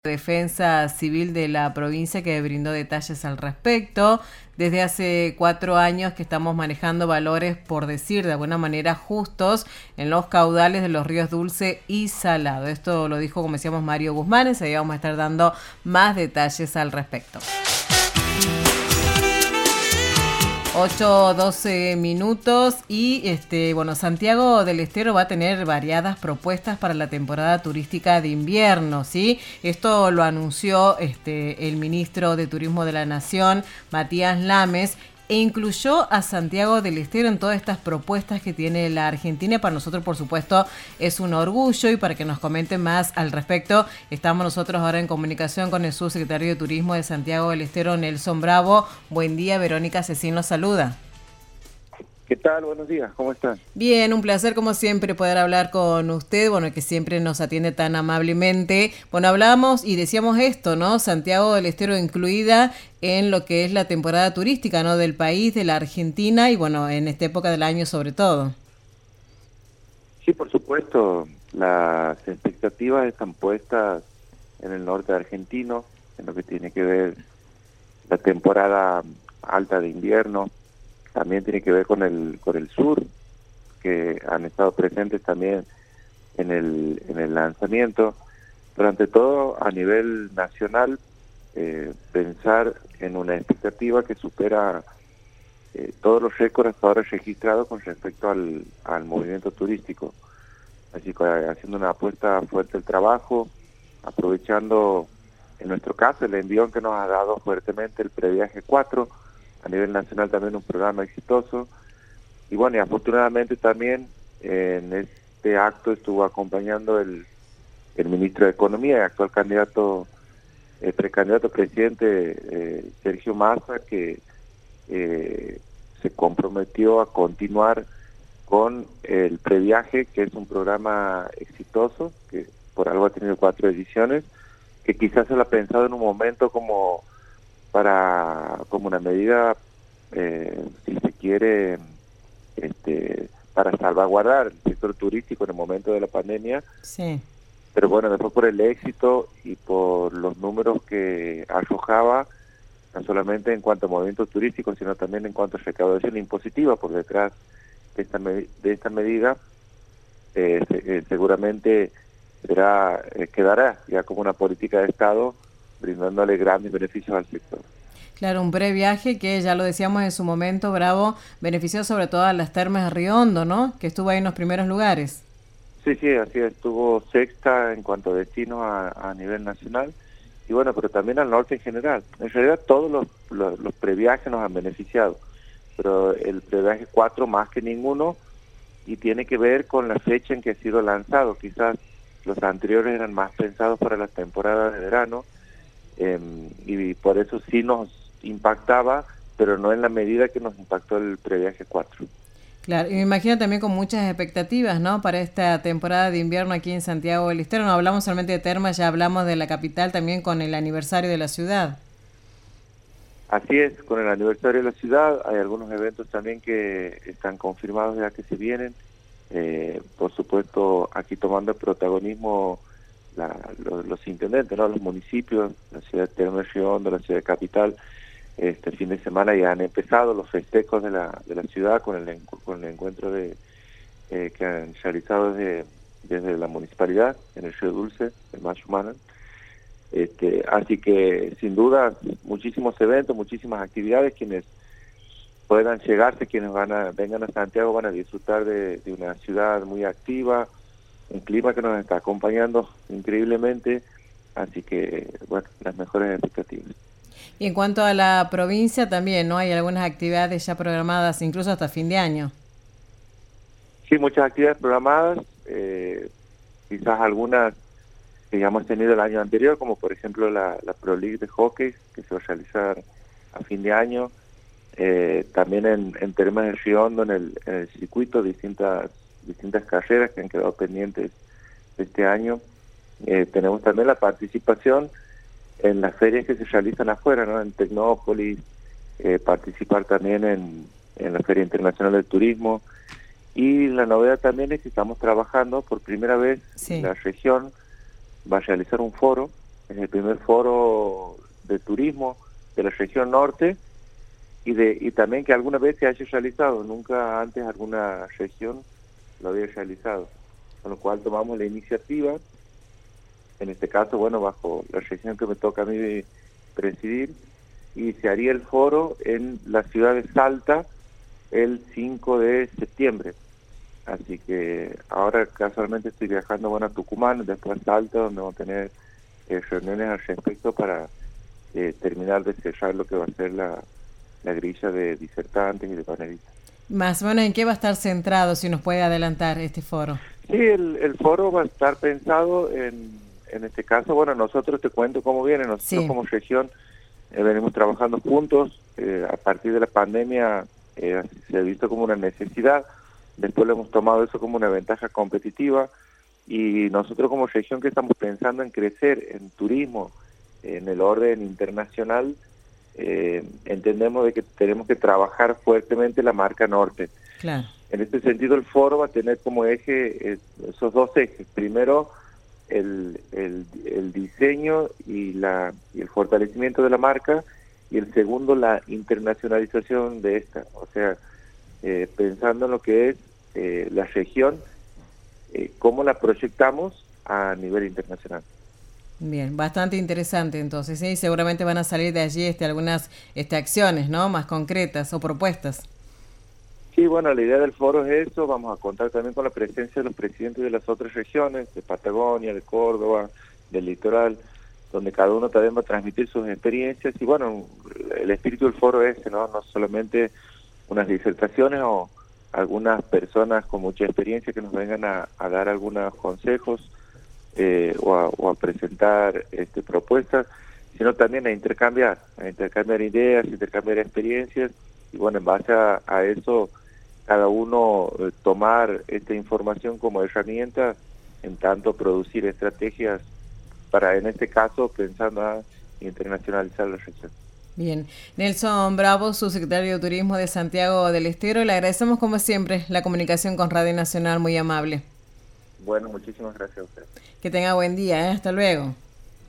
Defensa Civil de la provincia que brindó detalles al respecto. Desde hace 4 años que estamos manejando valores, por decir de alguna manera, justos en los caudales de los ríos Dulce y Salado. Esto lo dijo, como decíamos, Mario Guzmán. Ahí vamos a estar dando más detalles al respecto. 8:12 minutos y Santiago del Estero va a tener variadas propuestas para la temporada turística de invierno, ¿sí? Esto lo anunció el ministro de Turismo de la Nación, Matías Lames, e incluyó a Santiago del Estero en todas estas propuestas que tiene la Argentina. Para nosotros, por supuesto, es un orgullo, y para que nos comenten más al respecto, estamos nosotros ahora en comunicación con el subsecretario de Turismo de Santiago del Estero, Nelson Bravo. Buen día, Verónica Cecín nos saluda. ¿Qué tal? Buenos días, ¿cómo están? Bien, un placer como siempre poder hablar con usted, que siempre nos atiende tan amablemente. Hablábamos y decíamos esto, ¿no? Santiago del Estero incluida en lo que es la temporada turística, ¿no? Del país, de la Argentina y en esta época del año sobre todo. Sí, por supuesto, las expectativas están puestas en el norte argentino, en lo que tiene que ver la temporada alta de invierno. También tiene que ver con el sur, que han estado presentes también en el lanzamiento. Pero ante todo, a nivel nacional, pensar en una expectativa que supera todos los récords hasta ahora registrados con respecto al movimiento turístico. Así que haciendo una apuesta fuerte al trabajo, aprovechando, en nuestro caso, el envión que nos ha dado fuertemente el Previaje 4, a nivel nacional también un programa exitoso. Y afortunadamente también en este acto estuvo acompañando el ministro de Economía y actual precandidato a presidente, Sergio Massa, que se comprometió a continuar con el Previaje, que es un programa exitoso, que por algo ha tenido 4 ediciones, que quizás se lo ha pensado en un momento como una medida, si se quiere, para salvaguardar el sector turístico en el momento de la pandemia. Sí. Pero después por el éxito y por los números que arrojaba, no solamente en cuanto a movimientos turísticos, sino también en cuanto a recaudación impositiva por detrás de esta medida, seguramente quedará ya como una política de Estado, brindándole grandes beneficios al sector. Claro, un previaje que ya lo decíamos en su momento, Bravo, benefició sobre todo a las termas de Río Hondo, ¿no? Que estuvo ahí en los primeros lugares. Sí, así estuvo sexta en cuanto a destinos a nivel nacional, y pero también al norte en general. En realidad todos los previajes nos han beneficiado, pero el Previaje 4 más que ninguno, y tiene que ver con la fecha en que ha sido lanzado. Quizás los anteriores eran más pensados para la temporada de verano, y por eso sí nos impactaba, pero no en la medida que nos impactó el Previaje 4. Claro, y me imagino también con muchas expectativas, ¿no? Para esta temporada de invierno aquí en Santiago del Estero. No hablamos solamente de termas, ya hablamos de la capital también con el aniversario de la ciudad. Así es, con el aniversario de la ciudad hay algunos eventos también que están confirmados ya que se vienen. Por supuesto, aquí tomando el protagonismo los intendentes, ¿no? Los municipios, la ciudad de Termas de Río Hondo, la ciudad de Capital. Este fin de semana ya han empezado los festejos de la ciudad con el encuentro que han realizado desde la municipalidad en el Río Dulce, el Machumana. Así que sin duda muchísimos eventos, muchísimas actividades. Quienes puedan llegarse, quienes vengan a Santiago, van a disfrutar de una ciudad muy activa, un clima que nos está acompañando increíblemente, así que las mejores expectativas. Y en cuanto a la provincia también, ¿no? Hay algunas actividades ya programadas, incluso hasta fin de año. Sí, muchas actividades programadas, quizás algunas que ya hemos tenido el año anterior, como por ejemplo la Pro League de hockey, que se va a realizar a fin de año. También en Termas de Río Hondo, en el circuito, distintas carreras que han quedado pendientes este año. Tenemos también la participación en las ferias que se realizan afuera, ¿no? En Tecnópolis, participar también en la Feria Internacional del Turismo. Y la novedad también es que estamos trabajando por primera vez, sí, en la región va a realizar un foro es el primer foro de turismo de la región norte y también que alguna vez se haya realizado, nunca antes alguna región lo había realizado, con lo cual tomamos la iniciativa, en este caso, bueno, bajo la región que me toca a mí presidir, y se haría el foro en la ciudad de Salta el 5 de septiembre. Así que ahora casualmente estoy viajando, bueno, a Tucumán, después a Salta, donde vamos a tener reuniones al respecto para terminar de cerrar lo que va a ser la grilla de disertantes y de panelistas. Más o menos, ¿en qué va a estar centrado, si nos puede adelantar este foro? Sí, el foro va a estar pensado en este caso, bueno, nosotros te cuento cómo viene, nosotros como región venimos trabajando juntos, a partir de la pandemia se ha visto como una necesidad, después lo hemos tomado eso como una ventaja competitiva y nosotros como región que estamos pensando en crecer en turismo, en el orden internacional, entendemos de que tenemos que trabajar fuertemente la marca norte. Claro. En este sentido el foro va a tener como eje esos dos ejes. Primero, el diseño y el fortalecimiento de la marca, y el segundo, la internacionalización de esta. O sea, pensando en lo que es la región, cómo la proyectamos a nivel internacional. Bien, bastante interesante entonces, ¿sí? Seguramente van a salir de allí algunas acciones, ¿no? Más concretas o propuestas. Sí, bueno, la idea del foro es eso, vamos a contar también con la presencia de los presidentes de las otras regiones, de Patagonia, de Córdoba, del litoral, donde cada uno también va a transmitir sus experiencias y bueno, el espíritu del foro es ese, ¿no? No solamente unas disertaciones o algunas personas con mucha experiencia que nos vengan a dar algunos consejos, o a presentar propuestas, sino también a intercambiar ideas, intercambiar experiencias, y bueno, en base a eso, cada uno tomar esta información como herramienta, en tanto producir estrategias para, en este caso, pensando a internacionalizar la región. Bien, Nelson Bravo, subsecretario de Turismo de Santiago del Estero, le agradecemos como siempre la comunicación con Radio Nacional, muy amable. Bueno, muchísimas gracias a usted. Que tenga buen día, hasta luego.